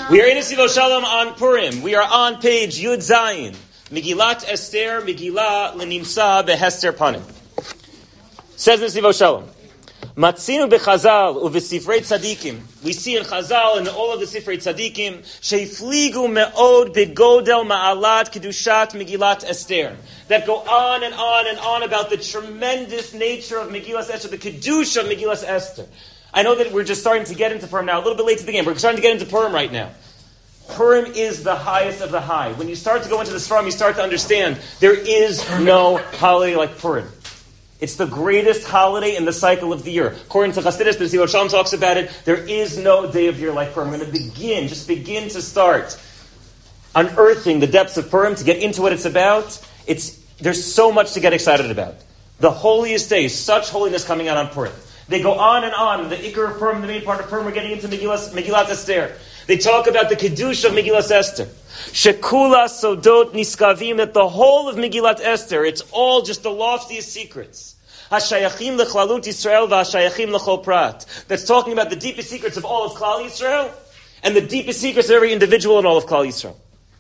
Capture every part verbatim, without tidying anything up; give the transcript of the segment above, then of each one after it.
We are in Sivo Shalom on Purim. We are on page Yud Zayin. Megillat Esther, Megillah Lenimsa Behester Panim. Says in Sivo Shalom. Matzinu bechazal uvesifrei tzadikim. We see in Chazal and all of the sifrei tzadikim sheifligu meod begodel ma'alat kedushat Megillat Esther, that go on and on and on about the tremendous nature of Megillat Esther, the kedusha of Megillat Esther. I know that we're just starting to get into Purim now, a little bit late to the game. We're starting to get into Purim right now. Purim is the highest of the high. When you start to go into the Sfarim, you start to understand there is no holiday like Purim. It's the greatest holiday in the cycle of the year. According to Chassidus, the Sivo Shalom talks about it, there is no day of year like Purim. We're going to begin, just begin to start unearthing the depths of Purim to get into what it's about. It's There's so much to get excited about. The holiest day, such holiness coming out on Purim. They go on and on. The Iker of Purim, the main part of Purim, we're getting into Megillat, Megillat Esther. They talk about the Kiddush of Megillat Esther. Shekula Sodot Niskavim, that the whole of Megillat Esther, it's all just the loftiest secrets. Hashayachim lechlalut Yisrael v'hashayachim lechol prat. That's talking about the deepest secrets of all of Klal Yisrael and the deepest secrets of every individual in all of Klal Yisrael.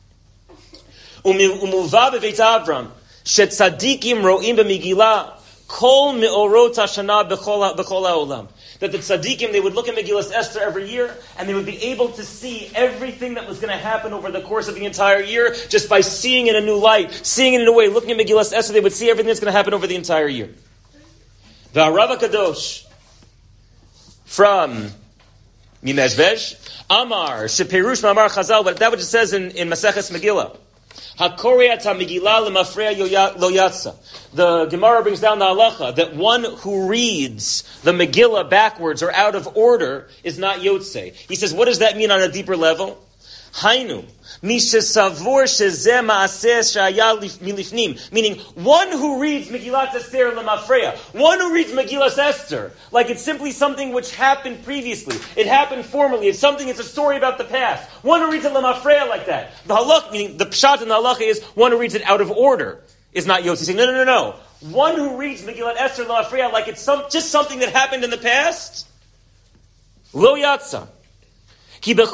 Umuva b'veit Avram, shetzadikim ro'im b'Megillah, Kol me'orot hashana b'chol ha'olam. That the tzaddikim, they would look at Megillat Esther every year, and they would be able to see everything that was going to happen over the course of the entire year, just by seeing it in a new light, seeing it in a way, looking at Megillat Esther, they would see everything that's going to happen over the entire year. The Harav HaKadosh, from Mimezvesh, Amar, Sheperush Ma'amar Chazal, but that which it says in, in Maseches Megillah, HaKoriat HaMegillah L'mafreya Lo Yatsa. The Gemara brings down the halacha that one who reads the Megillah backwards or out of order is not Yotzei. He says, what does that mean on a deeper level? Hainu. Mishesavor shezeh ma'aseh shaya milifnim. Meaning, one who reads Megillat Esther L'mafreya, one who reads Megillat Esther, like it's simply something which happened previously. It happened formerly. It's something, it's a story about the past. One who reads it L'mafreya like that. The halach, meaning the pshat in the halacha is one who reads it out of order is not Yotzi. Saying, no, no, no, no. One who reads Megillat Esther L'mafreya like it's some, just something that happened in the past, Lo Yatsa. Every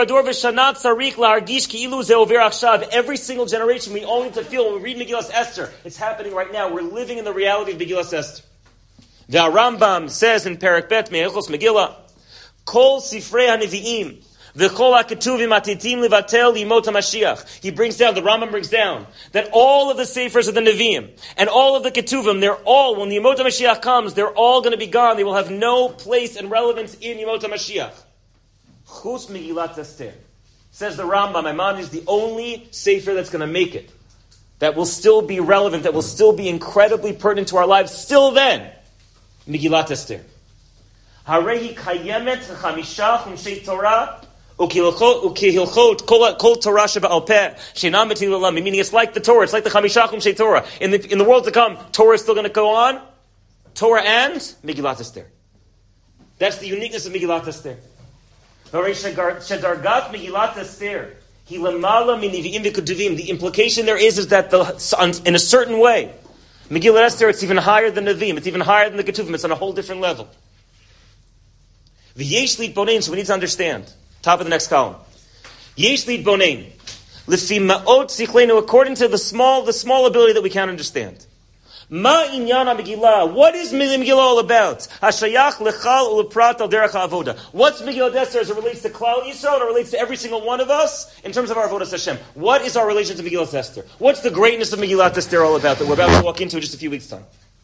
single generation, we all need to feel when we read Megillat Esther, it's happening right now. We're living in the reality of Megillat Esther. The Rambam says in Perek Bet Me'echos Megillah, Kol Sifrei HaNevi'im V'chol HaKetuvim Atitim Levatel Yimot HaMashiach. He brings down, the Rambam brings down, that all of the Seifers of the Nevi'im and all of the Ketuvim, they're all, when the Yimot HaMashiach comes, they're all going to be gone. They will have no place and relevance in Yimot HaMashiach. Chus Megillat Esther. Says the Rambam, Maimon is the only sefer that's going to make it. That will still be relevant, that will still be incredibly pertinent to our lives, still then. Megillat Esther. Harehi kayemet chamisha chumshei Torah ukehilchot kol Torah sheba'al peh she'inam b'til olam. Meaning it's like the Torah, it's like the chamisha chumshei Torah. In the, in the world to come, Torah is still going to go on. Torah and Megillat Esther. That's the uniqueness of Megillat Esther. The implication there is, is that the, in a certain way, Megillat Esther, it's even higher than Nevi'im, it's even higher than the Ketuvim, it's on a whole different level. The Yesh Lid Bonein, so we need to understand. Top of the next column. Yesh Lid Bonein. Lefi ma'ot sichlenu, according to the small, the small ability that we can't understand. Ma inyan Megillah. What is Megillah all about? Hashayach lechal uleprat al derech ha'avoda. What's Megillat Esther as it relates to Klal Yisrael and it relates to every single one of us in terms of our avodas Hashem? What is our relation to Megillat Esther? What's the greatness of Megillat Esther all about that we're about to walk into in just a few weeks' time?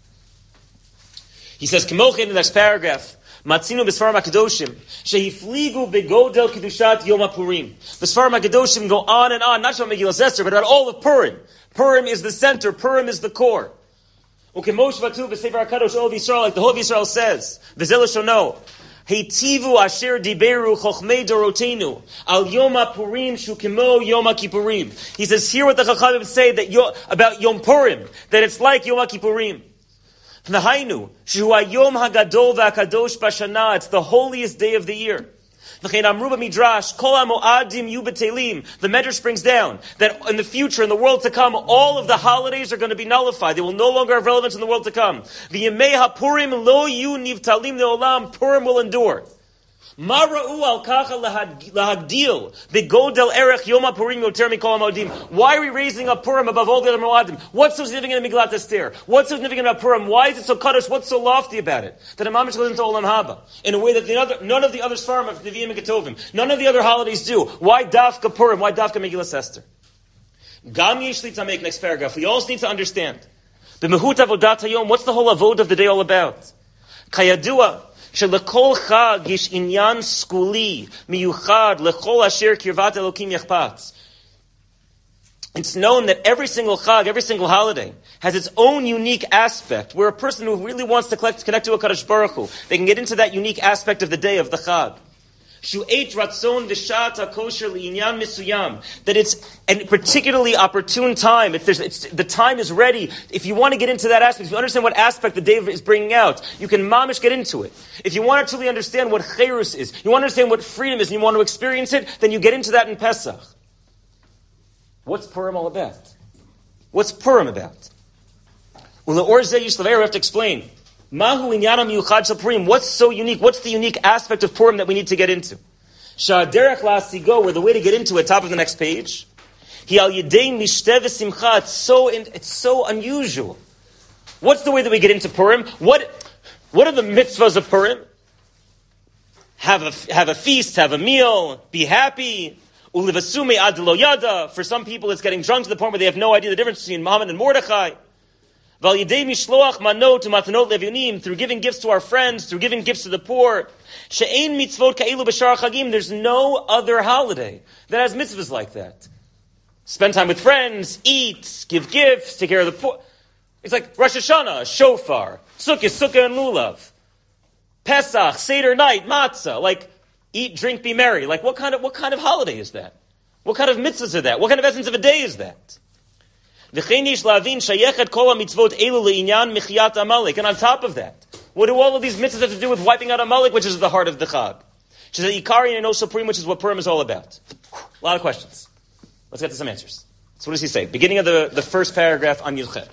He says, K'mochen in the next paragraph, Matzinu b'Sfarim HaKadoshim shehifligu begodel kedushat Yom HaPurim. The Sfarim HaKadoshim go on and on, not just about Megillat Esther, but about all of Purim. Purim is the center. Purim is the core. Ukemosh v'tu b'Sefer HaKadosh Ol Yisrael, like the whole of Yisrael says, v'zel shono, heitivu asher diberu chochmei dorotenu al Yom HaPurim shukemo Yom HaKippurim. He says, hear what the Chachamim say that yo, about Yom Purim, that it's like Yom HaKippurim. V'hainu, shehu hayom hagadol v'hakadosh b'shana, it's the holiest day of the year. Midrash, Kol HaMoadim Yu B'Telim. The Medrash brings down that in the future, in the world to come, all of the holidays are going to be nullified. They will no longer have relevance in the world to come. V'Yemei HaPurim Lo Yu Nivtalim Le'olam. Purim will endure. Mara'u al kacha lahagdil begodel erech Yom HaPurim yoter mikol hamodim. Why are we raising up Purim above all the other Moadim? What's so significant in Megillat Esther? What's so significant about Purim? Why is it so kaddish? What's so lofty about it? That a mamish goes into Olam Haba in a way that the other, none of the other Sfarim of Nevi'im and Ketovim, none of the other holidays do. Why Dafka Purim? Why Dafka Megillat Esther? Gam Yishli Tamek, next paragraph. We also need to understand the Mehut Avodat Hayom. What's the whole avod of the day all about? Kayadua. שלכל חג יש עניין סגולי, מיוחד, לכל אשר קרבת אלוקים יחפץ. It's known that every single chag, every single holiday, has its own unique aspect, where a person who really wants to connect, connect to a Kadosh Baruch Hu, they can get into that unique aspect of the day, of the chag. Shu'et ratzon v'shat ha'kosher li'inyan misuyam. That it's a particularly opportune time. If there's, it's, the time is ready. If you want to get into that aspect, if you understand what aspect the day is bringing out, you can mamish get into it. If you want to truly understand what chayrus is, you want to understand what freedom is, and you want to experience it, then you get into that in Pesach. What's Purim all about? What's Purim about? Well, the Orze Yishlaver have to explain. Mahu inyanam yuchad shel Purim. What's so unique? What's the unique aspect of Purim that we need to get into? Sha'aderech la'asigo, where the way to get into it, top of the next page. Hi al yedei mishteh v'simcha. It's so, it's so unusual. What's the way that we get into Purim? What, what are the mitzvahs of Purim? Have a, have a feast, have a meal, be happy. Ulivasume ad lo yada. For some people, it's getting drunk to the point where they have no idea the difference between Muhammad and Mordechai. Through giving gifts to our friends, through giving gifts to the poor. There's no other holiday that has mitzvahs like that. Spend time with friends, eat, give gifts, take care of the poor. It's like Rosh Hashanah, shofar, sukkah, sukkah and lulav. Pesach, Seder night, matzah, like eat, drink, be merry. Like what kind of, what kind of holiday is that? What kind of mitzvahs are that? What kind of essence of a day is that? And on top of that, what do all of these mitzvahs have to do with wiping out Amalek, which is the heart of the Chag? She said, Ikari and also Purim, which is what Purim is all about. A lot of questions. Let's get to some answers. So what does he say? Beginning of the, the first paragraph on Yilched.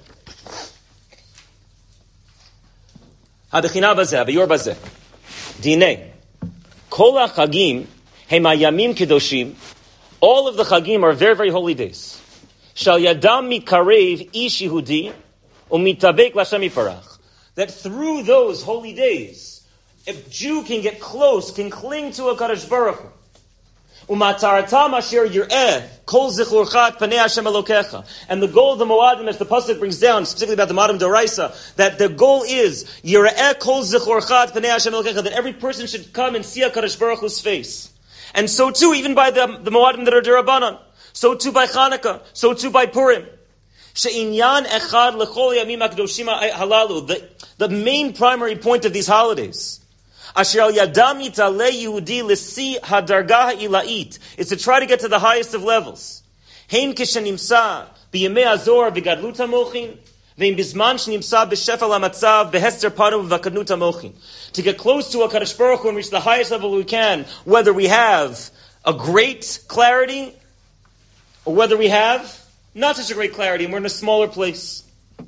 Hadechina bazeh, biyor bazeh. Dinei. Kol ha-chagim, hema yamim kedoshim. All of the chagim are very, very holy days. Shal yadam mikarev ish Yehudi umitabek l'Hashem yiparach. That through those holy days, a Jew can get close, can cling to a Kadosh Baruch Hu. Umataratam asher yireh kol zichurchat panei Hashem elokecha. And the goal of the Moadim, as the pasuk brings down, specifically about the Moadim Doraisa, that the goal is yireh kol zichurchat panei Hashem elokecha, that every person should come and see a Kadosh Baruch Hu's face. And so too, even by the, the Moadim that are Derabanan. So too by Chanukah. So too by Purim. She'inyan echad lechol yamim hakdoshim halalu. The, the main primary point of these holidays. Asher al yadam yitaleh Yehudi l'si hadargah ilait. It's to try to get to the highest of levels. Hein kishenimsa b'yemei azor v'gadlut hamochin v'im bizman shenimsa b'shefel hamatzav b'hester panu v'vakadnut hamochin. To get close to a Kadosh Baruch Hu and reach the highest level we can, whether we have a great clarity or whether we have not such a great clarity and we're in a smaller place.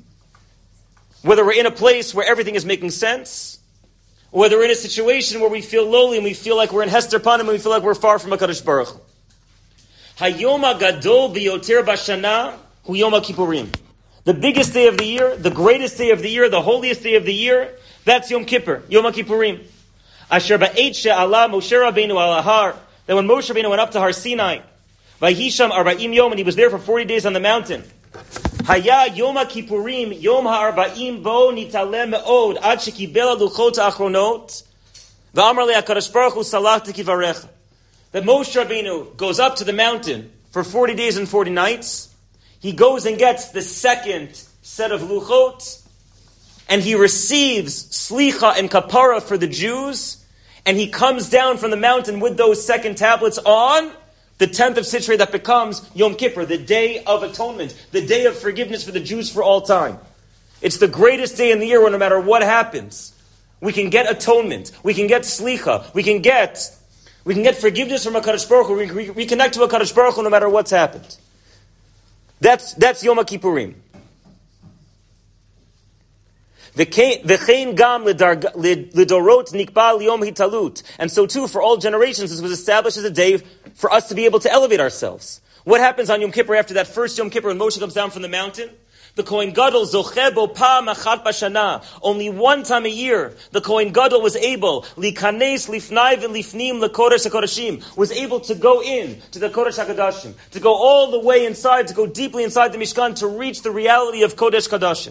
Whether we're in a place where everything is making sense, or whether we're in a situation where we feel lowly and we feel like we're in Hester Panim and we feel like we're far from HaKadosh Baruch Hu. Hayom HaGadol B'yoter B'Shana Hu Yom HaKippurim. The biggest day of the year, the greatest day of the year, the holiest day of the year, that's Yom Kippur, Yom HaKippurim. Asher Ba'et She'ala Moshe Rabbeinu Al Har, that when Moshe Rabbeinu went up to Har Sinai, Vayisham Arba'im Yom, and he was there for forty days on the mountain. Haya Yom HaKippurim, Yom HaArba'im Bo Nitaleh Me'od, Ad Shekibel HaLuchot HaAchronot, V'amar Le HaKadosh Baruch Hu Salachti Kivarecha. That Moshe Rabbeinu goes up to the mountain for forty days and forty nights. He goes and gets the second set of Luchot, and he receives Slicha and Kapara for the Jews, and he comes down from the mountain with those second tablets on the tenth of Sitrei, that becomes Yom Kippur, the day of atonement, the day of forgiveness for the Jews for all time. It's the greatest day in the year where no matter what happens, we can get atonement, we can get slicha, we can get we can get forgiveness from HaKadosh Baruch Hu, we can reconnect to HaKadosh Baruch Hu no matter what's happened. That's that's Yom HaKippurim. V'chein gam lidorot nikba liyom hitalut. And so too, for all generations, this was established as a day for us to be able to elevate ourselves. What happens on Yom Kippur after that first Yom Kippur when Moshe comes down from the mountain? The Kohen Gadol zochebo pam achat bashana. Only one time a year, the Kohen Gadol was able likanes lifnai v'lifnim lekodesh hakodashim, was able to go in to the Kodesh Hakodashim, to go all the way inside, to go deeply inside the Mishkan, to reach the reality of Kodesh Kodashim.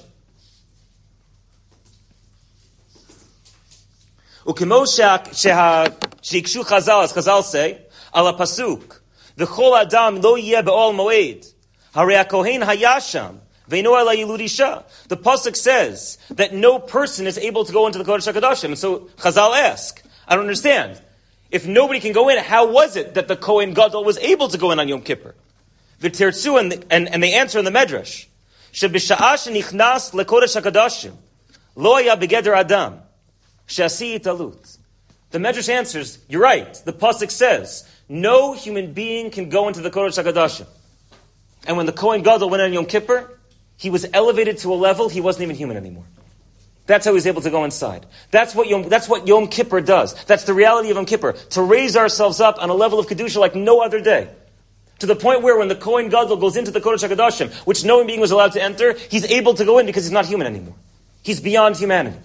Ukimo shehikshu Chazal, as Chazal say, ala pasuk, v'chol adam lo yeh be'ol moed, harei hakohen hayasham. The pasuk says that no person is able to go into the Kodesh HaKadoshim. And so Chazal ask, I don't understand. If nobody can go in, how was it that the Kohen Gadol was able to go in on Yom Kippur? V'tirtzu, and, and, and they answer in the Medrash, Shebisha'ah shenichnas leKodesh HaKadoshim, lo haya begeder adam, she'asi italut. The Medrash answers, you're right. The pasuk says, no human being can go into the Kodesh HaKadoshim. And when the Kohen Gadol went on Yom Kippur, he was elevated to a level he wasn't even human anymore. That's how he was able to go inside. That's what Yom, that's what Yom Kippur does. That's the reality of Yom Kippur. To raise ourselves up on a level of Kedusha like no other day. To the point where when the Kohen Gadol goes into the Kodesh HaKadoshim, which no human being was allowed to enter, he's able to go in because he's not human anymore. He's beyond humanity.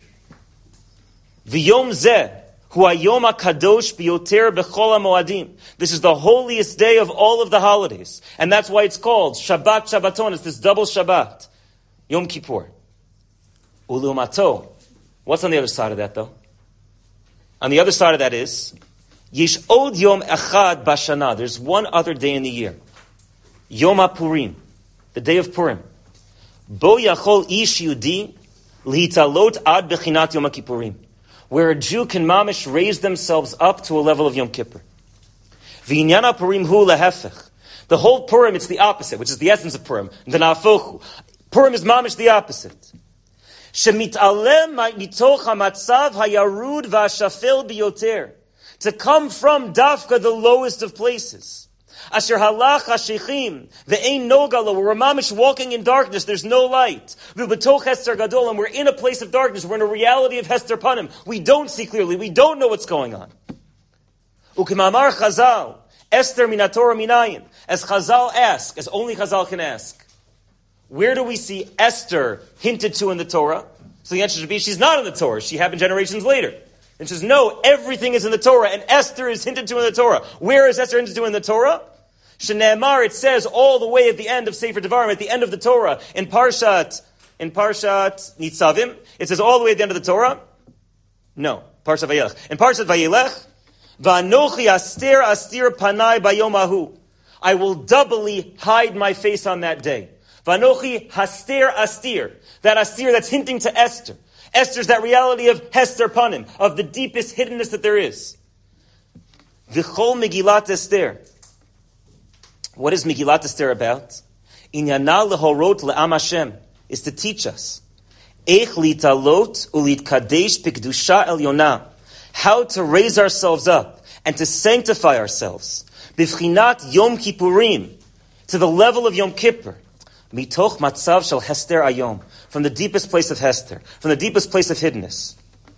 V'yom zeh hu hayom hakadosh biyoter b'chol hamoadim. This is the holiest day of all of the holidays. And that's why it's called Shabbat Shabbaton. It's this double Shabbat. Yom Kippur. Ulumato. What's on the other side of that though? On the other side of that is Yesh od yom echad bashana. There's one other day in the year. Yom HaPurim. The day of Purim. Bo yachol ish yudi lihitalot ad bechinat Yom HaKippurim. Where a Jew can mamish raise themselves up to a level of Yom Kippur. V'inyan HaPurim hu lehefech. The whole Purim, it's the opposite, which is the essence of Purim. The na'afochu. Purim is mamish the opposite. Shemit'alem mitoch hamatzav hayarud v'ashafel biyoter. To come from Dafka, the lowest of places. Asher halach hashechim ve'ein nogalo. We're mamish walking in darkness. There's no light. V'betoch hester gadol, and we're in a place of darkness. We're in a reality of hester panim. We don't see clearly. We don't know what's going on. Ukimamar Chazal Esther minatora minayin. As Chazal ask, as only Chazal can ask, where do we see Esther hinted to in the Torah? So the answer should be she's not in the Torah. She happened generations later. And she says, no, everything is in the Torah, and Esther is hinted to in the Torah. Where is Esther hinted to in the Torah? Shne'emar, it says all the way at the end of Sefer Devarim, at the end of the Torah, in Parshat, in Parshat Nitzavim, it says all the way at the end of the Torah. No, Parshat Vayelech. In Parshat Vayelech, Va'anochi aster astir panai bayom ahu. I will doubly hide my face on that day. Va'anochi haster astir. That astir that's hinting to Esther. Esther's that reality of Hester Panim, of the deepest hiddenness that there is. V'chol Megillat Esther. What is Megillat Esther about? Inyana lehorot le'am Hashem is to teach us Eich litalot ulitkadesh pikdusha elyona, how to raise ourselves up and to sanctify ourselves. Bivchinat Yom Kippurim, to the level of Yom Kippur. Mitoch matzav shel Hester ayom, from the deepest place of Hester, from the deepest place of hiddenness.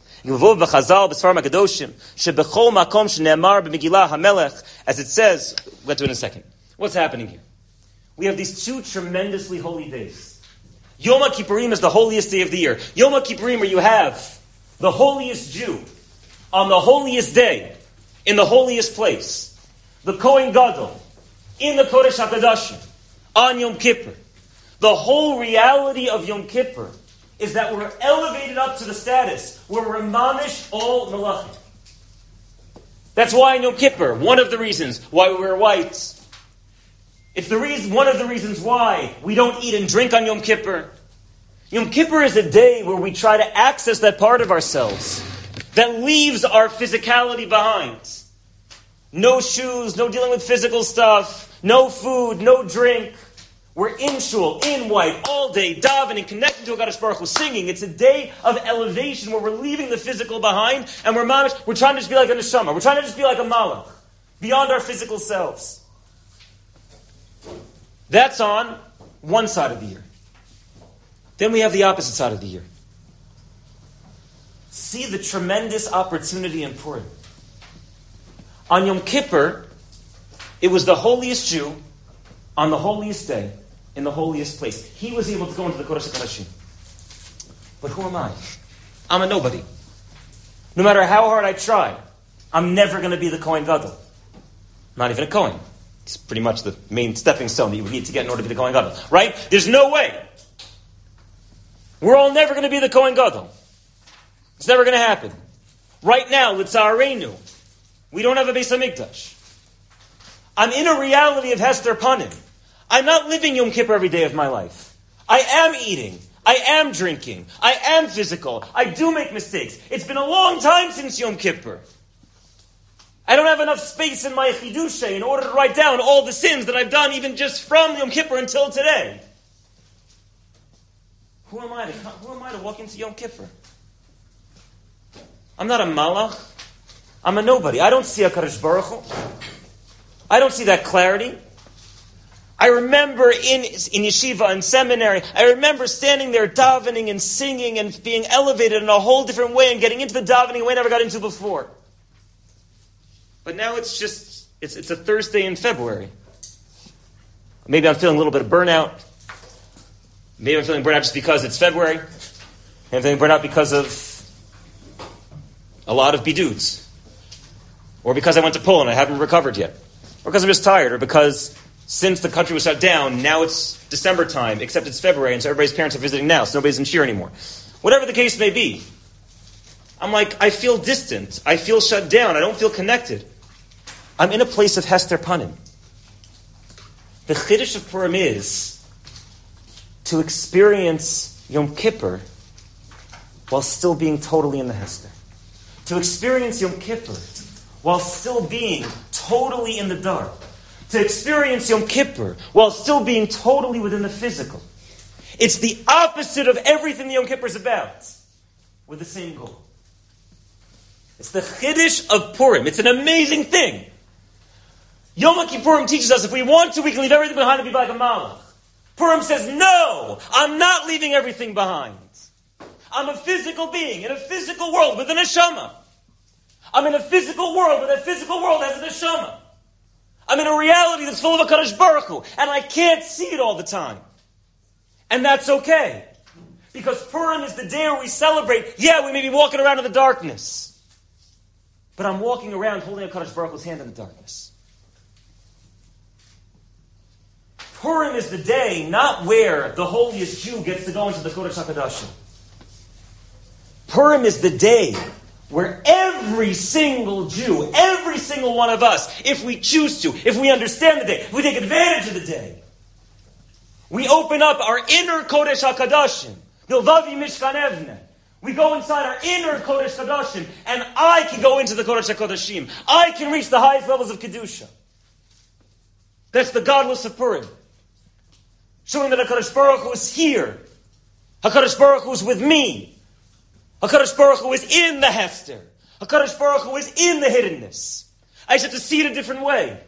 As it says, we'll get to it in a second. What's happening here? We have these two tremendously holy days. Yom HaKippurim is the holiest day of the year. Yom HaKippurim, where you have the holiest Jew on the holiest day, in the holiest place, the Kohen Gadol, in the Kodesh HaKadoshim, on Yom Kippur. The whole reality of Yom Kippur is that we're elevated up to the status where we're mamish all melachim. That's why in Yom Kippur, one of the reasons why we wear white. It's the reason, one of the reasons why we don't eat and drink on Yom Kippur. Yom Kippur is a day where we try to access that part of ourselves that leaves our physicality behind. No shoes, no dealing with physical stuff, no food, no drink. We're in shul, in white, all day, davening, connecting to HaKadosh Baruch Hu, singing. It's a day of elevation where we're leaving the physical behind, and we're mamish, we're trying to just be like a neshama. We're trying to just be like a malach, beyond our physical selves. That's on one side of the year. Then we have the opposite side of the year. see the tremendous opportunity in Purim. On Yom Kippur, it was the holiest Jew on the holiest day in the holiest place. He was able to go into the Kodesh HaKodashim. But who am I? I'm a nobody. No matter how hard I try, I'm never going to be the Kohen Gadol. Not even a Kohen. It's pretty much the main stepping stone that you would need to get in order to be the Kohen Gadol. Right? There's no way. We're all never going to be the Kohen Gadol. It's never going to happen. Right now, L'tzarenu, we don't have a Beis HaMikdash. I'm in a reality of Hester Panim. I'm not living Yom Kippur every day of my life. I am eating. I am drinking. I am physical. I do make mistakes. It's been a long time since Yom Kippur. I don't have enough space in my Chidusha in order to write down all the sins that I've done even just from Yom Kippur until today. Who am I to, who am I to walk into Yom Kippur? I'm not a malach. I'm a nobody. I don't see a HaKadosh Baruch Hu. I don't see that clarity. I remember in, in yeshiva and seminary, I remember standing there davening and singing and being elevated in a whole different way and getting into the davening way I never got into before. But now it's just, it's, it's a Thursday in February. Maybe I'm feeling a little bit of burnout. Maybe I'm feeling burnout just because it's February. Maybe I'm feeling burnout because of a lot of biduds. Or because I went to Poland and I haven't recovered yet. Or because I'm just tired. Or because since the country was shut down, now it's December time, except it's February, and so everybody's parents are visiting now, so nobody's in Shir anymore. Whatever the case may be, I'm like, I feel distant. I feel shut down. I don't feel connected. I'm in a place of Hester Panim. The Chiddush of Purim is to experience Yom Kippur while still being totally in the Hester. To experience Yom Kippur while still being totally in the dark. To experience Yom Kippur while still being totally within the physical. It's the opposite of everything the Yom Kippur is about, with the same goal. It's the Chiddush of Purim. It's an amazing thing. Yom Kippurim teaches us if we want to, we can leave everything behind and be like a malach. Purim says, no, I'm not leaving everything behind. I'm a physical being in a physical world with a neshama. I'm in a physical world, but that physical world has a neshama. I'm in a reality that's full of a HaKadosh Baruch Hu, and I can't see it all the time. And that's okay. Because Purim is the day where we celebrate, yeah, we may be walking around in the darkness. But I'm walking around holding a HaKadosh Baruch Hu's hand in the darkness. Purim is the day not where the holiest Jew gets to go into the Kodesh HaKodashim. Purim is the day where every single Jew, every single one of us, if we choose to, if we understand the day, if we take advantage of the day, we open up our inner Kodesh HaKodashim. Bilvavi Mishkan Evne. We go inside our inner Kodesh HaKodashim, and I can go into the Kodesh HaKodashim. I can reach the highest levels of Kedusha. That's the godless of Purim. Showing that HaKadosh Baruch Hu is here. HaKadosh Baruch Hu is with me. HaKadosh Baruch Hu is in the Hester. HaKadosh Baruch Hu is in the hiddenness. I just have to see it a different way.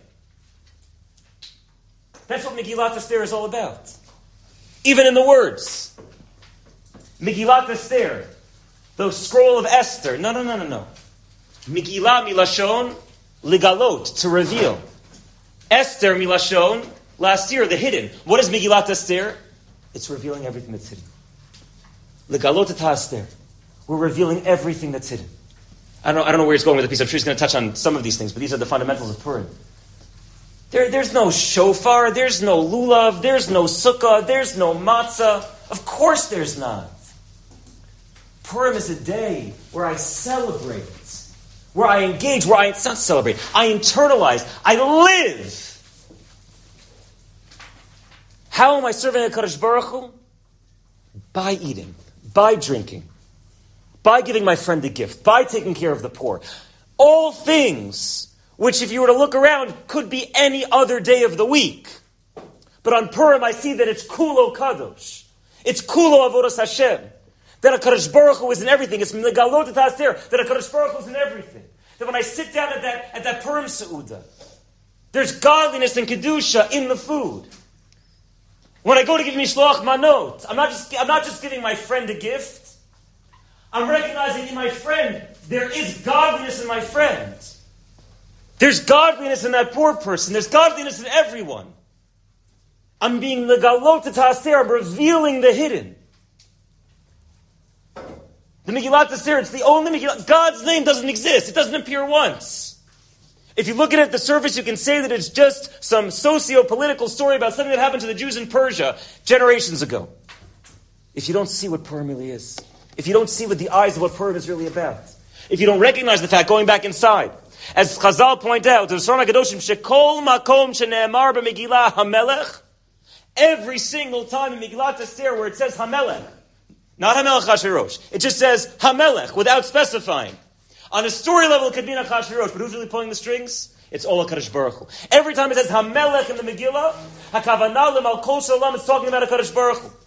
That's what Megillat Esther is all about. Even in the words. Megillat Esther, the scroll of Esther. No, no, no, no, no. Megillah milashon ligalot, to reveal. Esther milashon, last year, the hidden. What is Megillat Esther? It's revealing everything that's hidden. Ligalot et Esther. We're revealing everything that's hidden. I don't know, I don't know where he's going with the piece. I'm sure he's going to touch on some of these things, but these are the fundamentals of Purim. There, there's no shofar, there's no lulav, there's no sukkah, there's no matzah. Of course there's not. Purim is a day where I celebrate, where I engage, where I not celebrate, I internalize, I live. How am I serving a HaKadosh Baruch Hu? By eating, by drinking, by giving my friend a gift, by taking care of the poor. All things which, if you were to look around, could be any other day of the week. But on Purim, I see that it's Kulo Kadosh. It's Kulo Avodas Hashem. That HaKadosh Baruch Hu is in everything. It's Megalot et Esther. That HaKadosh Baruch Hu is in everything. That when I sit down at that, at that Purim Seudah, there's godliness and Kedusha in the food. When I go to give Mishloach Manot, I'm not just, I'm not just giving my friend a gift. I'm recognizing in my friend, there is godliness in my friend. There's godliness in that poor person. There's godliness in everyone. I'm being the galot ta'aser. I'm revealing the hidden. The Megillat Esther, it's the only Megillat. God's name doesn't exist. It doesn't appear once. If you look at it at the surface, you can say that it's just some socio-political story about something that happened to the Jews in Persia generations ago. If you don't see what Purim really is, if you don't see with the eyes of what Purim is really about, if you don't recognize the fact, going back inside, as Chazal point out, the Sfarim HaKadoshim, Shekol Makom Shene'emar B'Megillah HaMelech, every single time in Megillat Esther where it says HaMelech, not HaMelech Achashverosh, it just says HaMelech without specifying. On a story level, it could be an Achashverosh, but who's really pulling the strings? It's all HaKadosh Baruch Hu. Every time it says HaMelech in the Megillah, HaKavanah L'Malkos Olam, it's talking about HaKadosh Baruch Hu.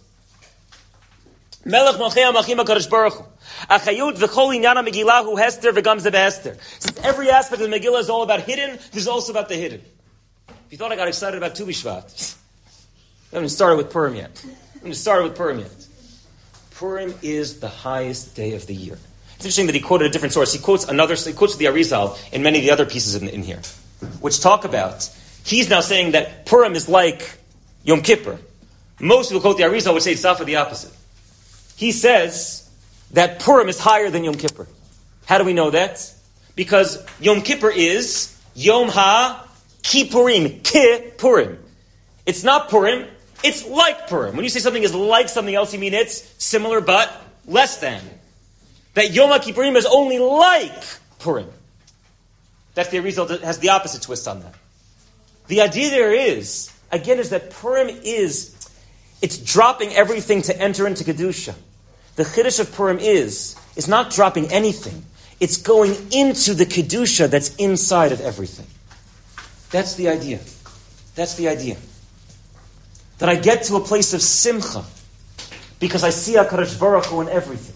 Melech Malchei HaMalchim HaKadosh Baruch Hu. Achayut v'chol inyan HaMegillah hu Hester v'gam ze be'Hester. Since every aspect of the Megillah is all about hidden, there's also about the hidden. If you thought I got excited about Tu B'Shvat, I haven't started with Purim yet. I haven't started with Purim yet. Purim is the highest day of the year. It's interesting that he quoted a different source. He quotes another. He quotes the Arizal in many of the other pieces in, in here, which talk about. He's now saying that Purim is like Yom Kippur. Most people quote the Arizal, which say it's the opposite. He says that Purim is higher than Yom Kippur. How do we know that? Because Yom Kippur is Yom Ha Kippurim, Ki-Purim. It's not Purim, it's like Purim. When you say something is like something else, you mean it's similar but less than. That Yom HaKippurim is only like Purim. That's the result that has the opposite twist on that. The idea there is, again, is that Purim is, it's dropping everything to enter into Kedusha. The Chiddush of Purim is, is not dropping anything. It's going into the Kedusha that's inside of everything. That's the idea. That's the idea. That I get to a place of simcha because I see HaKadosh Baruch Hu in everything.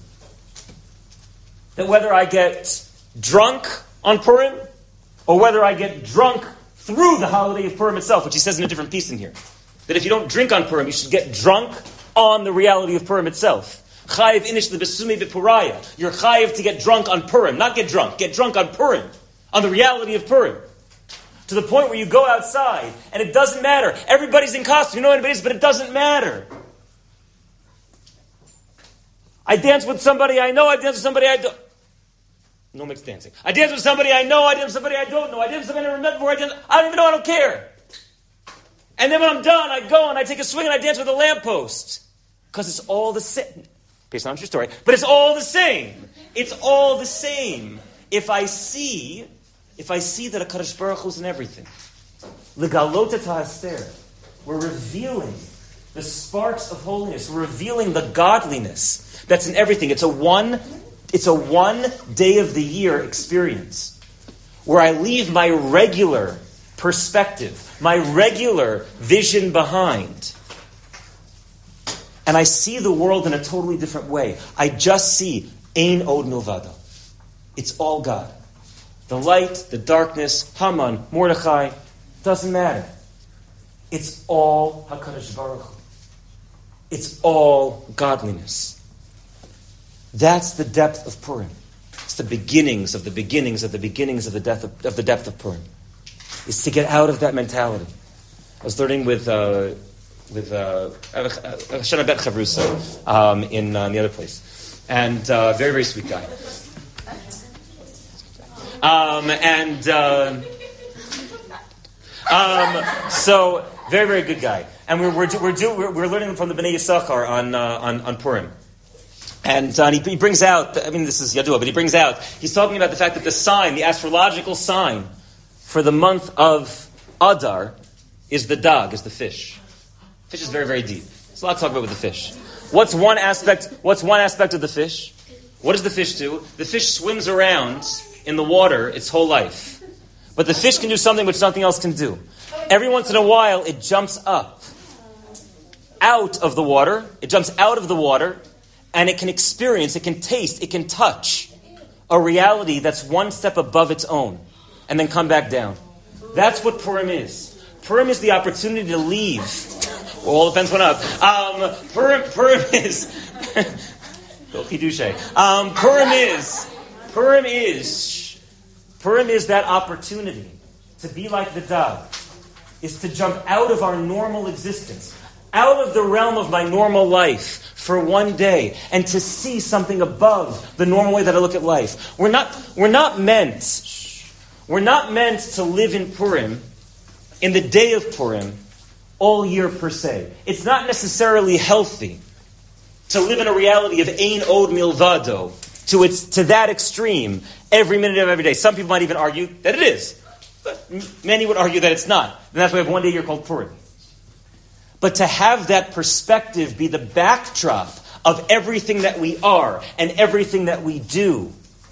That whether I get drunk on Purim or whether I get drunk through the holiday of Purim itself, which he says in a different piece in here. That if you don't drink on Purim, you should get drunk on the reality of Purim itself. Chayiv inish the besumi b'puraya. You're chayiv to get drunk on Purim, not get drunk. Get drunk on Purim, on the reality of Purim. To the point where you go outside, and it doesn't matter. Everybody's in costume, you know what it is, but it doesn't matter. I dance with somebody I know, I dance with somebody I don't. No mixed dancing. I dance with somebody I know, I dance with somebody I don't know. I dance with somebody I remember before I dance. I don't even know, I don't care. And then when I'm done, I go and I take a swing and I dance with a lamppost. Because it's all the same. Based on your story. But it's all the same. It's all the same. If I see, if I see that HaKadosh Baruch Hu is in everything. L'galot ta'aster. We're revealing the sparks of holiness. We're revealing the godliness that's in everything. It's a one, it's a one day of the year experience. Where I leave my regular perspective, my regular vision behind. And I see the world in a totally different way. I just see Ein Od Milvado. It's all God. The light, the darkness, Haman, Mordechai, doesn't matter. It's all HaKadosh Baruch Hu. It's all godliness. That's the depth of Purim. It's the beginnings of the beginnings of the beginnings of the depth of, of the depth of Purim. Is to get out of that mentality. I was learning with uh, with Shana Bet Chavrusa um, in uh, the other place, and uh, very very sweet guy. Um, and uh, um, so very very good guy, and we're we're we're, do, we're, we're learning from the Bnei Yisachar on uh, on on Purim. And, uh, and he, he brings out, I mean, this is Yadua, but he brings out, he's talking about the fact that the sign, the astrological sign for the month of Adar is the dog, is the fish. Fish is very, very deep. There's a lot to talk about with the fish. What's one aspect, what's one aspect of the fish? What does the fish do? The fish swims around in the water its whole life. But the fish can do something which nothing else can do. Every once in a while, it jumps up out of the water. It jumps out of the water. And it can experience, it can taste, it can touch a reality that's one step above its own, and then come back down. That's what Purim is. Purim is the opportunity to leave. Well, all the fence went up. Um, Purim, Purim is Um, Purim is, Purim is, Purim is that opportunity to be like the dove, is to jump out of our normal existence, out of the realm of my normal life for one day, and to see something above the normal way that I look at life. We're not, we're not meant, we're not meant to live in Purim, in the day of Purim, all year per se. It's not necessarily healthy to live in a reality of Ein Od Milvado, to its to that extreme, every minute of every day. Some people might even argue that it is. But many would argue that it's not. And that's why we have one day a year called Purim. But to have that perspective be the backdrop of everything that we are and everything that we do,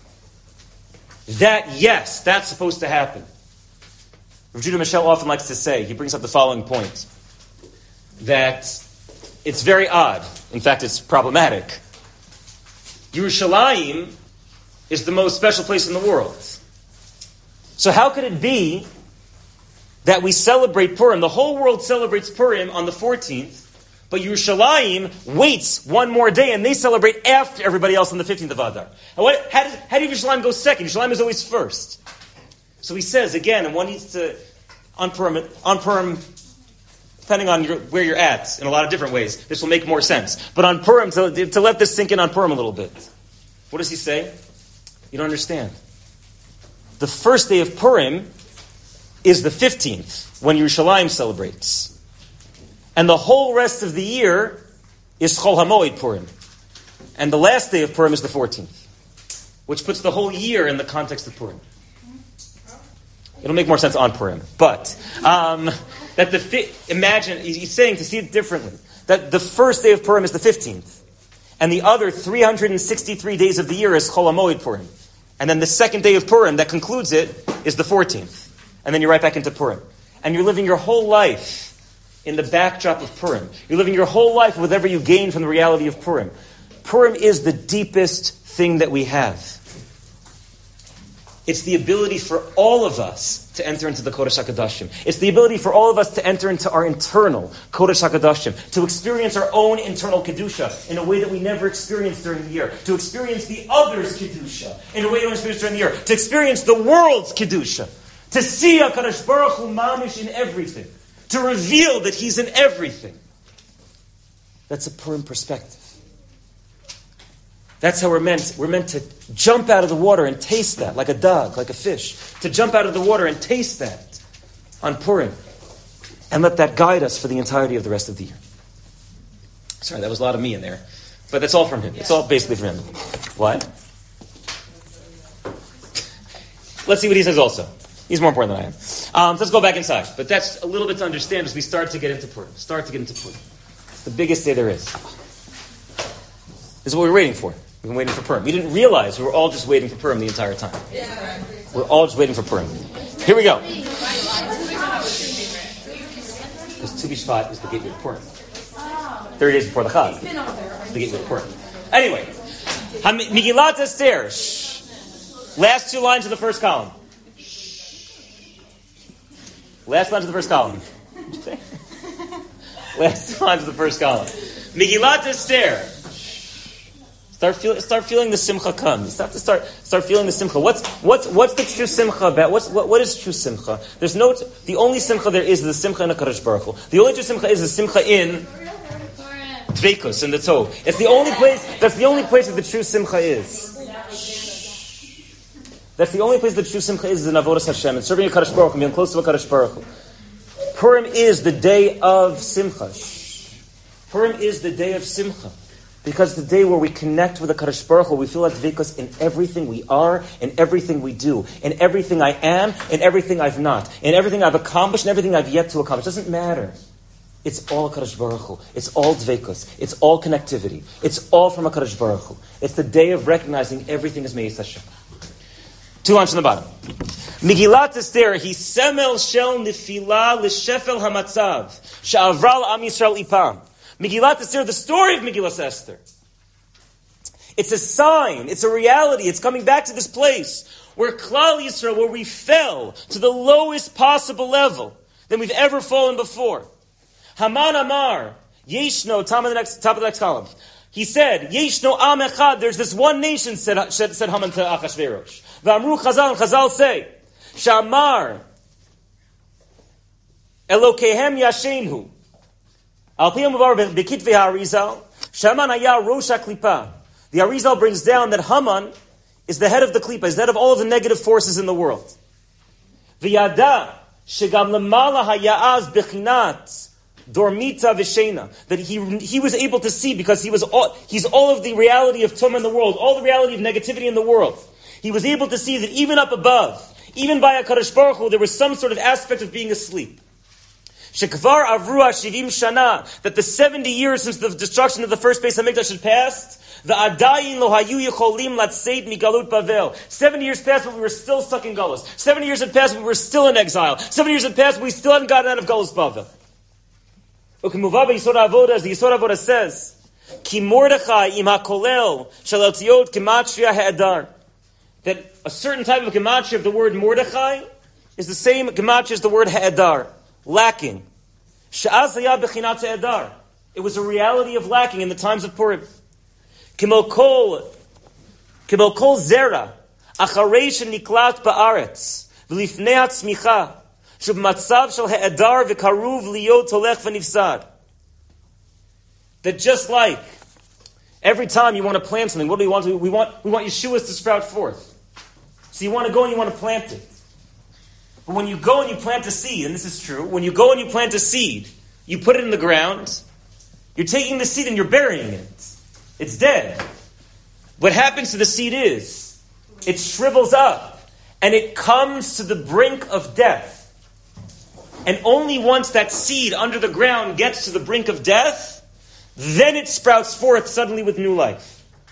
that, yes, that's supposed to happen. Rav Judah Michel often likes to say, he brings up the following point, that it's very odd. In fact, it's problematic. Yerushalayim is the most special place in the world. So how could it be that we celebrate Purim? The whole world celebrates Purim on the fourteenth, but Yerushalayim waits one more day and they celebrate after everybody else on the fifteenth of Adar. And what, how, does, how did Yerushalayim go second? Yerushalayim is always first. So he says, again, and one needs to, on Purim, on Purim depending on your, where you're at, in a lot of different ways, this will make more sense. But on Purim, to, to let this sink in on Purim a little bit, what does he say? You don't understand. The first day of Purim is the fifteenth, when Yerushalayim celebrates. And the whole rest of the year is Chol HaMoed Purim. And the last day of Purim is the fourteenth, which puts the whole year in the context of Purim. It'll make more sense on Purim. But, um, that the, fi- imagine, he's saying to see it differently, that the first day of Purim is the fifteenth, and the other three hundred sixty-three days of the year is Chol HaMoed Purim. And then the second day of Purim that concludes it is the fourteenth. And then you're right back into Purim. And you're living your whole life in the backdrop of Purim. You're living your whole life with whatever you gain from the reality of Purim. Purim is the deepest thing that we have. It's the ability for all of us to enter into the Kodesh HaKadoshim. It's the ability for all of us to enter into our internal Kodesh HaKadoshim, to experience our own internal Kedusha in a way that we never experienced during the year, to experience the other's Kedusha in a way that we experienced during the year, to experience the world's Kedusha, to see HaKadosh Baruch Hu mamish in everything, to reveal that He's in everything. That's a Purim perspective. That's how we're meant. We're meant to jump out of the water and taste that, like a dog, like a fish. To jump out of the water and taste that on Purim. And let that guide us for the entirety of the rest of the year. Sorry, that was a lot of me in there. But that's all from him. It's all basically from him. What? Let's see what he says also. He's more important than I am. Um, so let's go back inside. But that's a little bit to understand as we start to get into Purim. Start to get into Purim. It's the biggest day there is. This is what we're waiting for. We've been waiting for Purim. We didn't realize we were all just waiting for Purim the entire time. We're all just waiting for Purim. Here we go. Because Tu B'Shvat is the gateway to Purim. thirty days before the Chag. It's the gateway to Purim. Anyway. Megillat Esther. Last two lines of the first column. Last lines of the first column. Last two lines of the first column. Megillat Esther. Start feeling, start feeling the simcha come. You have to start, start feeling the simcha. What's, what's, what's the true simcha about? What's, what, what is true simcha? There's no, the only simcha there is the simcha in the HaKadosh Baruch Hu. The only true simcha is the simcha in Dveikus, in the Tov. It's the only place, that's the only place that the true simcha is. That's the only place that the true simcha is, is in Avodas Hashem, and serving a HaKadosh Baruch Hu, being close to a HaKadosh Baruch Hu. Purim is the day of simcha. Purim is the day of simcha. Because the day where we connect with the Kadosh Baruch Hu, we feel like dveikus in everything we are, in everything we do, in everything I am, in everything I've not, in everything I've accomplished, and everything I've yet to accomplish. It doesn't matter. It's all Kadosh Baruch Hu. It's all dveikus. It's all connectivity. It's all from a Kadosh Baruch Hu. It's the day of recognizing everything is Me'ez Hashem. Two lines from the bottom. Megillat Esther, he semel shel nefila l'shefel hamatzav, she'avral am Yisrael ipam. Megillat Esther, the story of Megillat Esther. It's a sign, it's a reality, it's coming back to this place where Klal Yisrael, where we fell to the lowest possible level than we've ever fallen before. Haman Amar, Yeshno, top of the next, top of the next column. He said, Yeshno Am Echad, there's this one nation, said, said Haman to Achashverosh. V'amru Chazal, and Chazal say, Shamar, Elokehem Yashenhu. Al Piyam Uvar Bekitve HaArizal, Shaman Haya Rosh HaKlipa. The Arizal brings down that Haman is the head of the Klipa, is the head of all of the negative forces in the world. V'yada, Shegam Lemala Haya'az Bechinat, Dormita Vishena, that he he was able to see because he was all, he's all of the reality of Tumah in the world, all the reality of negativity in the world. He was able to see that even up above, even by HaKadosh Baruch Hu, there was some sort of aspect of being asleep. Shekvar Avru Shivim Shana, that the seventy years since the destruction of the first Beis Hamikdash had passed, the Adayin Lo Hayu Yecholim Latzeit Migalut Bavel. Seventy years passed, but we were still stuck in Galus. Seventy years had passed, but we were still in exile. Seventy years had passed, but we still hadn't gotten out of Galus Bavel. Okay, Muvaba Yisod Avoda, as the Yisod Avoda says, Ki Mordechai im HaKolel Shel Eltiot Gematria Ha'adar. That a certain type of gematria of the word Mordechai is the same gematria as the word Ha'adar, lacking. She'az hayah bechinat Ha'adar. It was a reality of lacking in the times of Purim. Kimo kol, kimo kol zera, acharei sheniklat ba'aretz, v'lifnei hatzmicha, shubmatzav shel ha'adar v'karuv liyot holech v'nifsad. That just like every time you want to plant something, what do we want to do? We want, we want Yeshuas to sprout forth. So you want to go and you want to plant it. But when you go and you plant a seed, and this is true, when you go and you plant a seed, you put it in the ground, you're taking the seed and you're burying it. It's dead. What happens to the seed is, it shrivels up, and it comes to the brink of death. And only once that seed under the ground gets to the brink of death, then it sprouts forth suddenly with new life.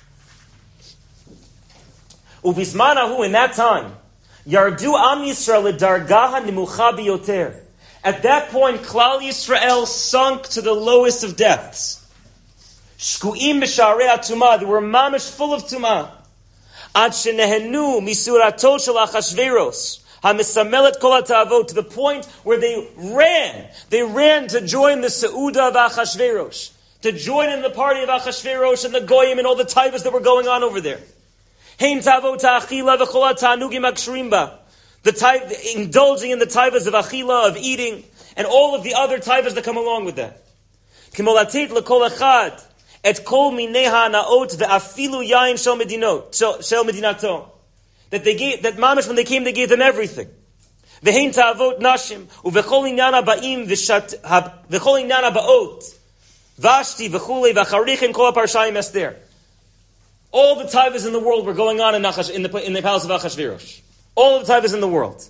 Uvismanahu, in that time, Yardu Am Yisrael dargaha nimucha biyoter. At that point, Klal Yisrael sunk to the lowest of depths. Shkuim b'sharei hatumah, they were mamish full of tumah. Ad shenehenu misurato shel Achashveros, hamisamelet kol hatavot, to the point where they ran. They ran to join the Seuda of Achashverosh, to join in the party of Achashverosh and the Goyim and all the taivas that were going on over there. Hein tavot ha'achila v'chol ha'tanugim ha'kshrim ba, the taiv, indulging in the taivas of achila, of eating, and all of the other taivas that come along with that. Kimolatit l'kol echad, et kol minei ha'anaot ve'afilu yain shel medinot, shel medinato. That they gave, that mamish, when they came, they gave them everything. Ve'hein ta'avot nashim, u'vechol inyan ha'ba'im v'shat, v'chol inyan ha'ba'ot, vashti v'chulei v'acharichin kol ha'parshayim Esther. All the taivas in the world were going on in, Nachash, in, the, in the palace of Achashverosh. All of the taivas in the world.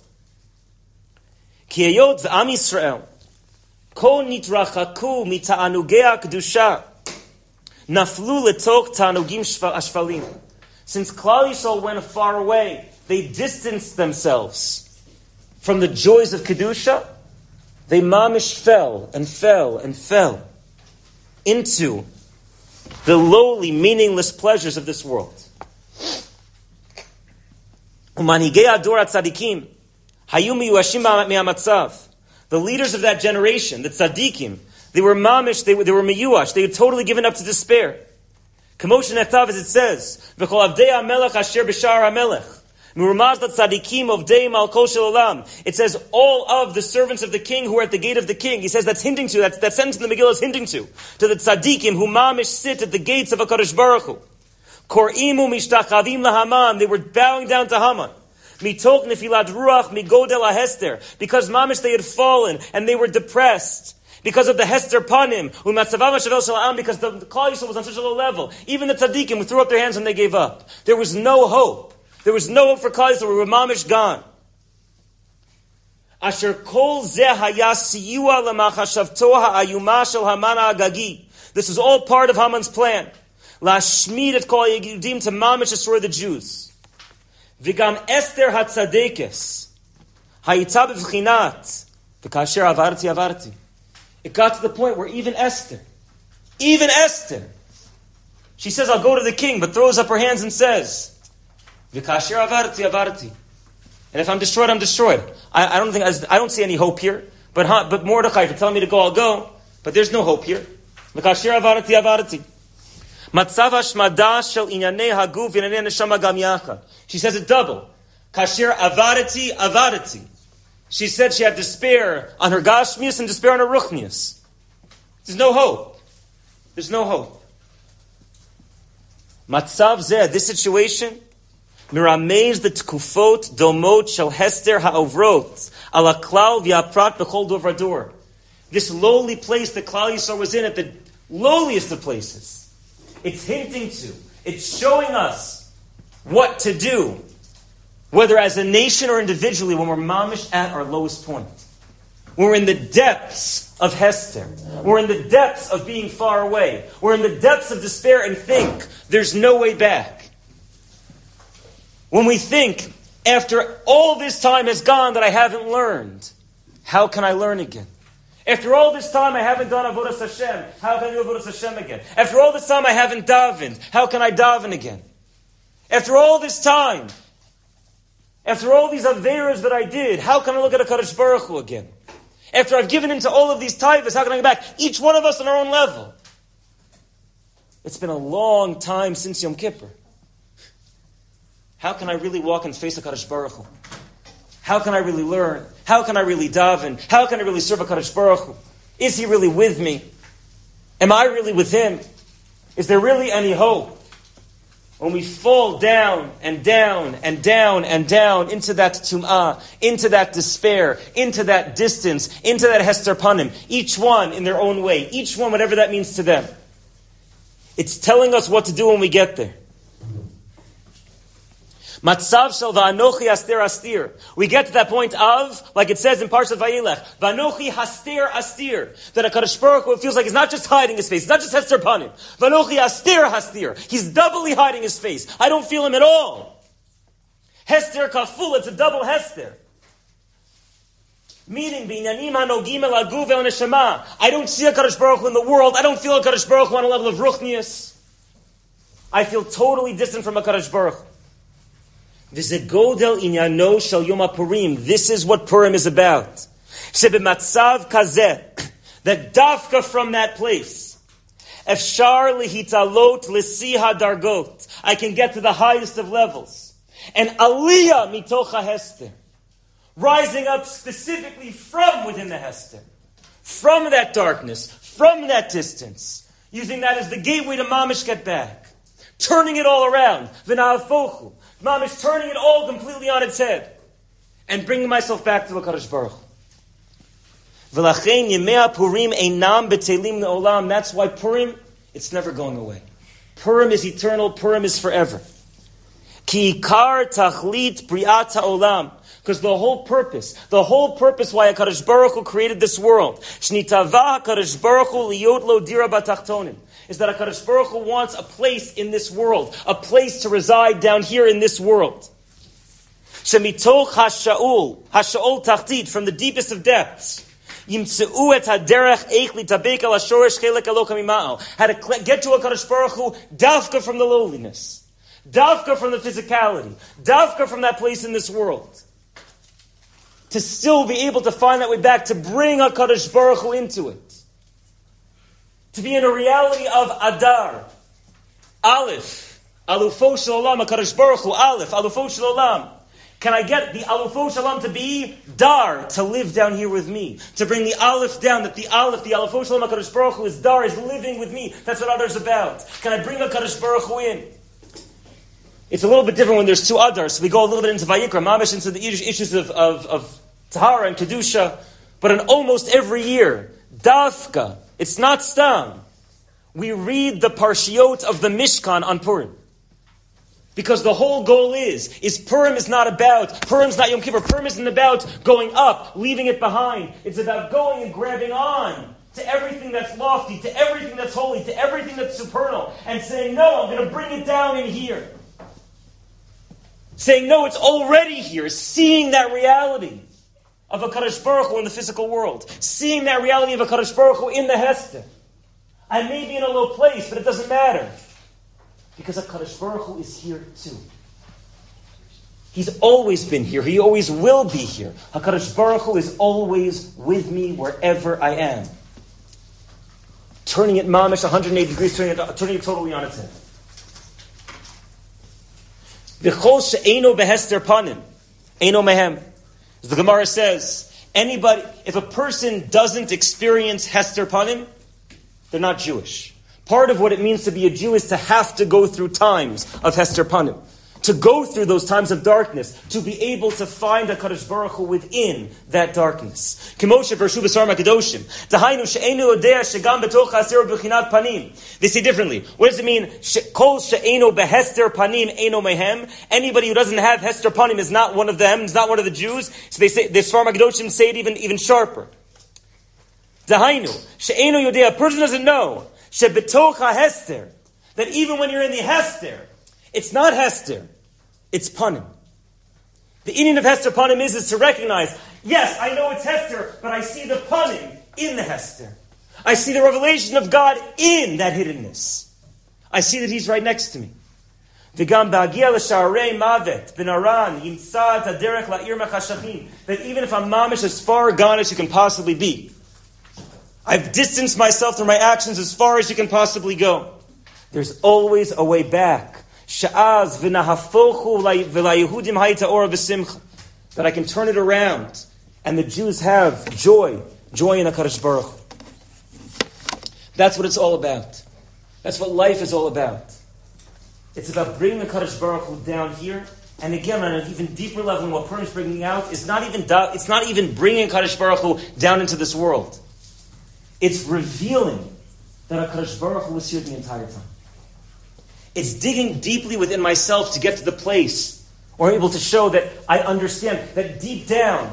Ki hayot v'am Yisrael, kol nitrachaku mita'anugei kedusha, naflu letok ta'anugim ashfalim. Since Klal Yisrael went far away, they distanced themselves from the joys of kedusha. They mamish fell and fell and fell into the lowly, meaningless pleasures of this world. Umanhigei ador tzadikim hayu miyuashim me'amatzav. The leaders of that generation, the tzadikim, they were mamish, they were, they were miyuash, they had totally given up to despair. Kamoshin etav, as it says, v'chol avdei hamelech asher b'shar hamelech. Murmaz tzadikim ovdei malkol shel olam. It says all of the servants of the king who are at the gate of the king. He says that's hinting to, that's, that sentence in the Megillah is hinting to, to the tzadikim who mamish sit at the gates of HaKadosh Baruch Hu. Kor'imu mishtachavim lahaman. They were bowing down to Haman. Mitok nefilat ruach migodel ha'hester. Because mamish they had fallen and they were depressed. Because of the Hester Panim, because the, the Klal Yisrael was on such a low level. Even the tzaddikim who threw up their hands and they gave up. There was no hope. There was no hope for Klal Yisrael. We were mamish gone. Asher kol zeh haya siyua lemachashavto ha'ayuma shel Haman ha'agagi. This is all part of Haman's plan. Lashmid et kol Yehudim, to mamish destroy the Jews. V'gam Esther hatzadekes hayita b'vchinat v'kasher avarti avarti. It got to the point where even Esther, even Esther, she says, I'll go to the king, but throws up her hands and says, V'kasher avarti avarti. And if I'm destroyed, I'm destroyed. I, I don't think I, I don't see any hope here. But huh, but Mordechai, if you're telling me to go, I'll go. But there's no hope here. V'kasher avarti avarti. Matzav hashmada shel inyanei haguf v'inyanei neshama gam yachad. She says it double. Kasher avadati avadati. She said she had despair on her gashmius and despair on her ruchnius. There's no hope. There's no hope. Matzav zeh, this situation, miramez the tkufot domot shel hester ha'ovrot ala klal v'aprat b'chol dor v'dor. This lowly place that Klal Yisrael was in at the lowliest of places. It's hinting to, it's showing us what to do, whether as a nation or individually, when we're mamish at our lowest point. We're in the depths of Hester. We're in the depths of being far away. We're in the depths of despair and think there's no way back. When we think, after all this time has gone that I haven't learned, how can I learn again? After all this time I haven't done Avodas Hashem, how can I do Avodas Hashem again? After all this time I haven't davened, how can I daven again? After all this time, after all these averas that I did, how can I look at a Kadosh Baruch Hu again? After I've given into all of these taivas, how can I go back? Each one of us on our own level. It's been a long time since Yom Kippur. How can I really walk and face a Kadosh Baruch Hu? How can I really learn? How can I really daven? How can I really serve a Kadosh Baruch Hu? Is He really with me? Am I really with Him? Is there really any hope? When we fall down and down and down and down into that tum'ah, into that despair, into that distance, into that hester panim, each one in their own way, each one whatever that means to them. It's telling us what to do when we get there. Matzav shel va'anochi aster astir. We get to that point of, like it says in Parshat Vayelech, va'anochi haster astir. That a Kadosh Baruch Hu feels like he's not just hiding his face, it's not just hester panim. Va'anochi aster hastir. He's doubly hiding his face. I don't feel him at all. Hester kaful, it's a double hester. Meaning, b'inyanim hanogim el haguv el neshama. I don't see a Kadosh Baruch Hu in the world. I don't feel a Kadosh Baruch Hu on a level of ruchnius. I feel totally distant from a Kadosh Baruch Hu. This is what Purim is about. Shebematzav kazeh, that dafka from that place, efshar lihitalot lesiha dargot, I can get to the highest of levels, and aliyah mitocha hester, rising up specifically from within the hester, from that darkness, from that distance, using that as the gateway to mamish get back, turning it all around, v'na'afochu. Mamish turning it all completely on its head and bringing myself back to the Kadosh Baruch Hu. V'lachein yemei Purim einam betelim le'olam. That's why Purim, it's never going away. Purim is eternal. Purim is forever. Ki ikar tachlit bri'at ha'olam. Because the whole purpose, the whole purpose why HaKadosh Baruch Hu created this world, shnitava HaKadosh Baruch Hu liyot lo dira batachtonim, is that HaKadosh Baruch Hu wants a place in this world, a place to reside down here in this world. Shemitoch hasha'ul, hasha'ul tachtit, from the deepest of depths, yimtzeu et haderech eich litabek al hashoresh chelek aloka mima'al, how to get to HaKadosh Baruch Hu, dafka from the lowliness, dafka from the physicality, dafka from that place in this world. To still be able to find that way back, to bring HaKadosh Baruch Hu into it. To be in a reality of Adar. Aleph. Alufo Shel Olam, HaKadosh Baruch Hu. Aleph. Alufo Shel Olam. Can I get the Alufo Shel Olam to be Dar, to live down here with me? To bring the Aleph down, that the Aleph, the Alufo Shel Olam, HaKadosh Baruch Hu is Dar, is living with me. That's what Adar's about. Can I bring HaKadosh Baruch Hu in? It's a little bit different when there's two Adars. So we go a little bit into Vayikra, Mamish, into the issues of, of, of Tahara and Kedusha, but in almost every year, Dafka, it's not Stam. We read the Parshiot of the Mishkan on Purim. Because the whole goal is, is Purim is not about, Purim's not Yom Kippur, Purim isn't about going up, leaving it behind. It's about going and grabbing on to everything that's lofty, to everything that's holy, to everything that's supernal, and saying, no, I'm going to bring it down in here. Saying, no, it's already here, seeing that reality of a HaKadosh Baruch Hu in the physical world. Seeing that reality of a HaKadosh Baruch Hu in the Hester. I may be in a low place, but it doesn't matter. Because HaKadosh Baruch Hu is here too. He's always been here. He always will be here. HaKadosh Baruch Hu is always with me wherever I am. turning it mamish one hundred eighty degrees, turning it, turning it totally on its head. V'chol she'eino behester panim, eino mehem. As the Gemara says, anybody, if a person doesn't experience hester panim, they're not Jewish. Part of what it means to be a Jew is to have to go through times of hester panim. To go through those times of darkness, to be able to find a Kadosh Baruch Hu within that darkness. They say differently. What does it mean? Anybody who doesn't have hester panim is not one of them, is not one of the Jews. So they say, the Sfarim HaKadoshim say it even, even sharper. A person doesn't know that even when you're in the hester, it's not hester, it's panim. The meaning of hester panim is, is to recognize, yes, I know it's hester, but I see the panim in the hester. I see the revelation of God in that hiddenness. I see that He's right next to me. That even if I'm mamish as far gone as you can possibly be, I've distanced myself through my actions as far as you can possibly go, there's always a way back. That I can turn it around, and the Jews have joy, joy in HaKadosh Baruch Hu. That's what it's all about. That's what life is all about. It's about bringing the HaKadosh Baruch Hu down here, and again on an even deeper level. What Purim is bringing out is not even it's not even bringing HaKadosh Baruch Hu down into this world. It's revealing that HaKadosh Baruch Hu was here the entire time. It's digging deeply within myself to get to the place, or able to show that I understand that deep down,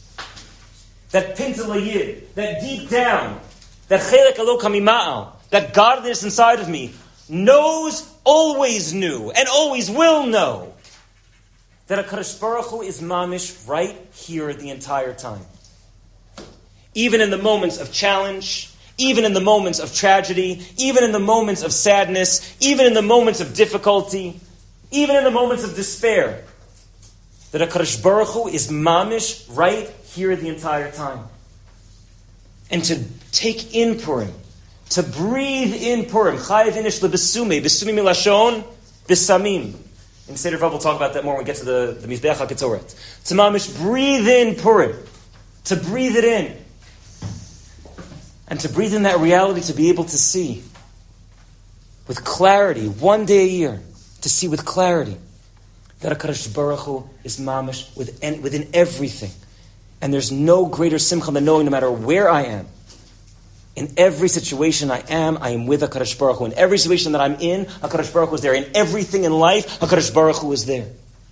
that pintel yid, that deep down, that chelek alo kamima'al, that godliness inside of me knows, always knew, and always will know that HaKadosh Baruch Hu is mamish right here the entire time. Even in the moments of challenge, even in the moments of tragedy, even in the moments of sadness, even in the moments of difficulty, even in the moments of despair, that HaKadosh Baruch Hu is mamish right here the entire time. And to take in Purim, to breathe in Purim, chayav inish lebesume, besume milashon, besamim. In Seder Vav we'll talk about that more when we get to the, the Mizbeach HaKetzoret. To mamish breathe in Purim, to breathe it in. And to breathe in that reality, to be able to see with clarity, one day a year, to see with clarity that HaKadosh Baruch Hu is mamish within, within everything. And there's no greater simcha than knowing no matter where I am, in every situation I am, I am with HaKadosh Baruch Hu. In every situation that I'm in, HaKadosh Baruch Hu is there. In everything in life, HaKadosh Baruch Hu is there.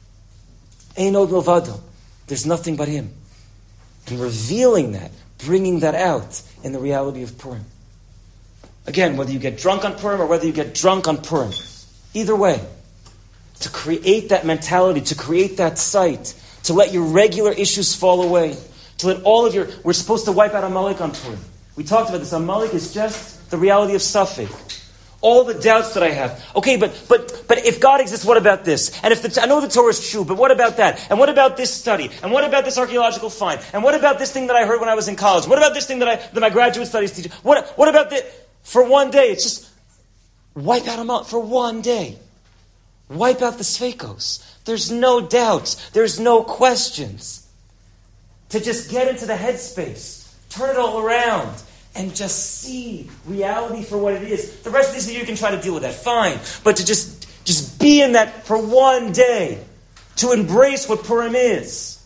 Ein od milvado. There's nothing but Him. And revealing that, bringing that out in the reality of Purim. Again, whether you get drunk on Purim or whether you get drunk on Purim, either way, to create that mentality, to create that sight, to let your regular issues fall away, to let all of your... We're supposed to wipe out Amalek on Purim. We talked about this. Amalek is just the reality of Safek. All the doubts that I have. Okay, but but but if God exists, what about this? And if the, I know the Torah is true, but what about that? And what about this study? And what about this archaeological find? And what about this thing that I heard when I was in college? What about this thing that I that my graduate studies teach? What what about this? For one day, it's just wipe out them out for one day. Wipe out the Sfeikos. There's no doubts. There's no questions. To just get into the headspace, turn it all around, and just see reality for what it is. The rest of this year you can try to deal with that, fine. But to just, just be in that for one day, to embrace what Purim is,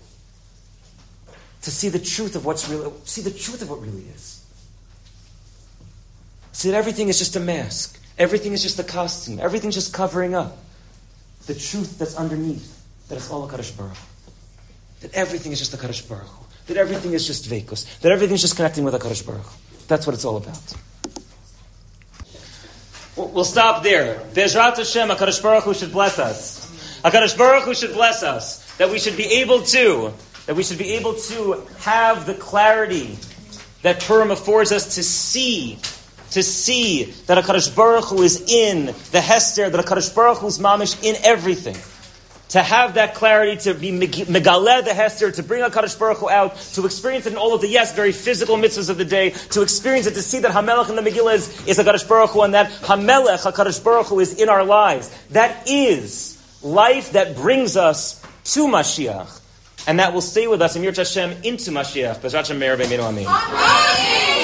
to see the truth of what's real, see the truth of what really is. See that everything is just a mask. Everything is just a costume. Everything's just covering up the truth that's underneath, that it's all HaKadosh Baruch Hu. That everything is just HaKadosh Baruch Hu. That everything is just Veikos. That everything is just connecting with HaKadosh Baruch Hu. That's what it's all about. We'll stop there. Be'ezrat Hashem, HaKadosh Baruch Hu should bless us. HaKadosh Baruch Hu should bless us. That we should be able to, that we should be able to have the clarity that Purim affords us to see, to see that HaKadosh Baruch Hu is in the Hester, that HaKadosh Baruch Hu is mamish in everything. to have that clarity, to be megaleh the Hester, to bring HaKadosh Baruch Hu out, to experience it in all of the, yes, very physical mitzvahs of the day, to experience it, to see that HaMelech in the Megillah is, is HaKadosh Baruch Hu, and that HaMelech, HaKadosh Baruch Hu, is in our lives. That is life that brings us to Mashiach. And that will stay with us, Emir Hashem, into Mashiach. B'ezrat Hashem, Meir B'Meinu Amen.